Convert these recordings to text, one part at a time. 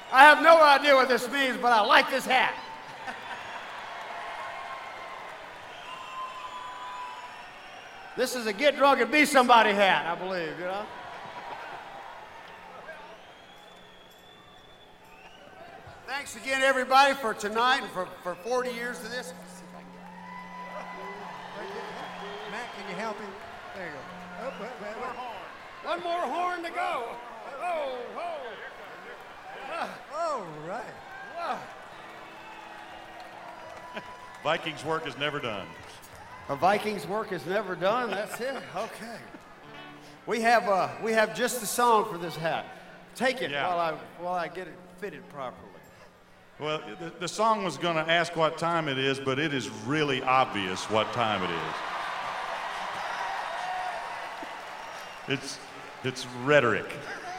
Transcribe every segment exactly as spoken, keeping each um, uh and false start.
I have no idea what this means, but I like this hat. This is a get drunk and be somebody hat, I believe, you know? Thanks again, everybody, for tonight and for, for forty years of this. Matt, can you help him? There you go. Oh, wait, wait, wait. One more horn to go. Oh, oh. All right. Ah. Vikings work is never done. A Vikings work is never done. That's it. Okay. We have uh, we have just the song for this hat. Take it Yeah. while I while I get it fitted properly. Well, the, the song was going to ask what time it is, but it is really obvious what time it is. It's it's rhetoric.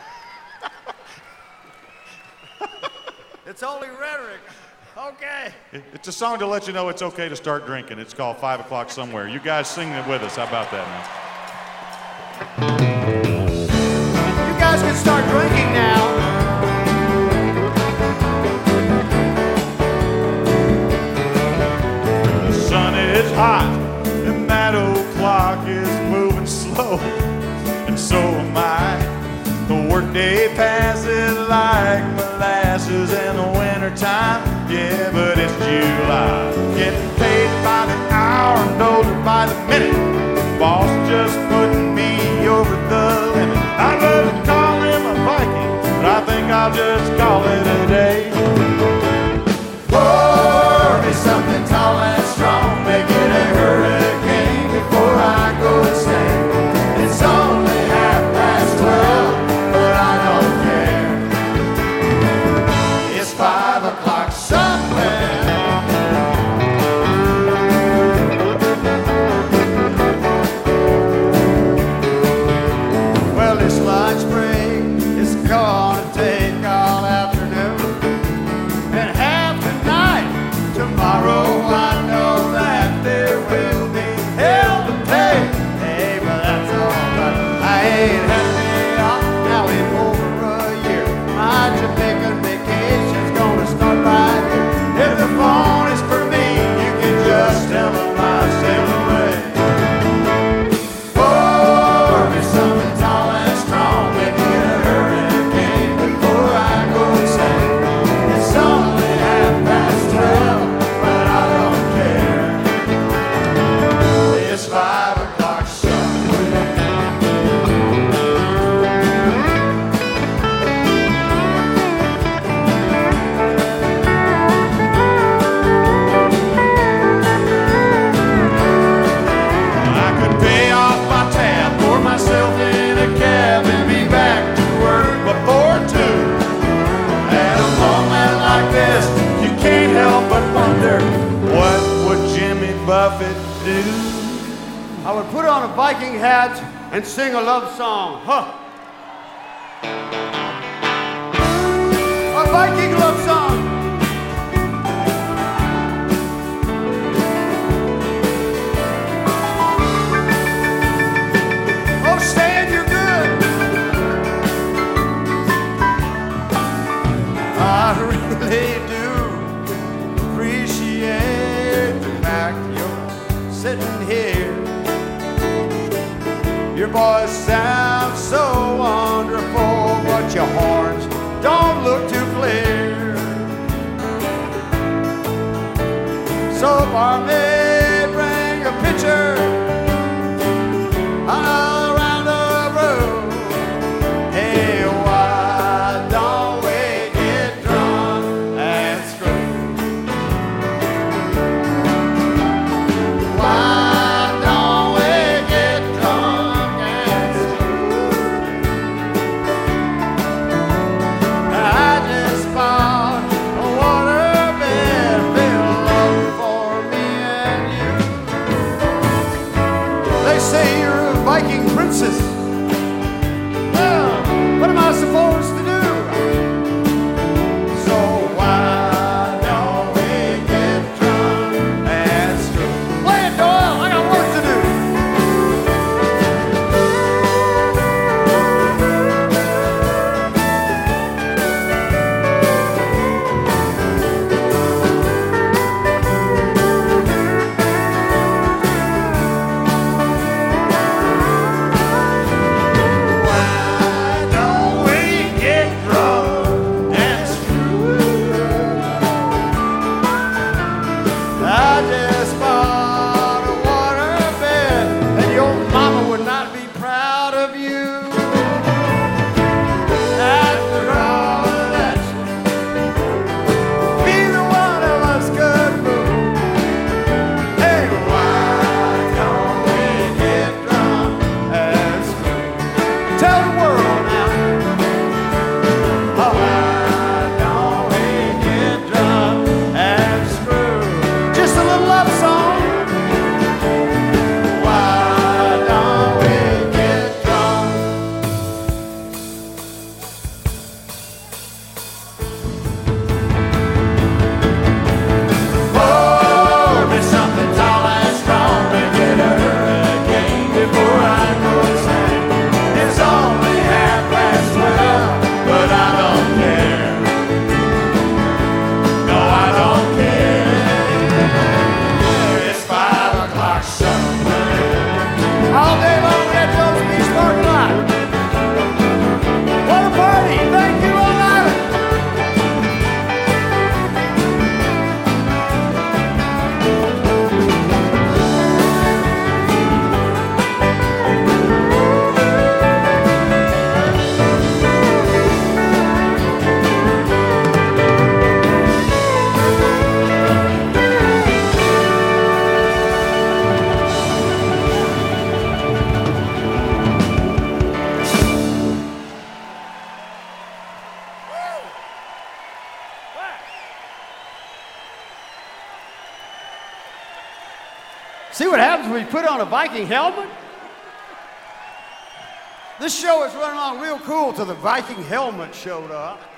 It's only rhetoric. Okay. It- It's a song to let you know it's okay to start drinking. It's called Five O'Clock Somewhere. You guys sing it with us. How about that now? You guys can start drinking now. The sun is hot and that old clock is moving slow, and so am I. The workday passes like molasses in the wintertime. Yeah, but it's July. Getting paid by the hour and older by the minute. Boss just putting me over the limit. I'd love to call him a Viking, but I think I'll just call it a day. Pour me something tall and strong. Make it a hurricane before I go to sleep. It's only half past twelve, but I don't care. It's five o'clock somewhere. Well, this lunch break is gonna take all afternoon and half the night. Tomorrow I know that there will be hell to pay. Hey, but that's alright. I ain't had a day off now in over a year. My Jamaican vacation's gonna start right here. If the phone is for me, you can just tell them I sail away. Pour me something tall and strong. Make it a hurricane before I go insane. It's only half past twelve, but I don't care. It's five o'clock somewhere. I could pay off my tab, pour myself in a cab, and be back to work before two. At a moment like this, you can't help but wonder, What would Jimmy Buffett do? I would put on a Viking hat and sing a love song. Huh. A Viking love song. Oh, Stan, you're good. I really do appreciate the fact you're sitting here. Your voice sounds so wonderful, but your horns don't look too clear. So far may bring a picture around the room. Hey, why don't we get drunk and screw? Why don't we get drunk and screw? I just bought a waterbed pillow for me See what happens when you put on a Viking helmet? This show is running along real cool till the Viking helmet showed up.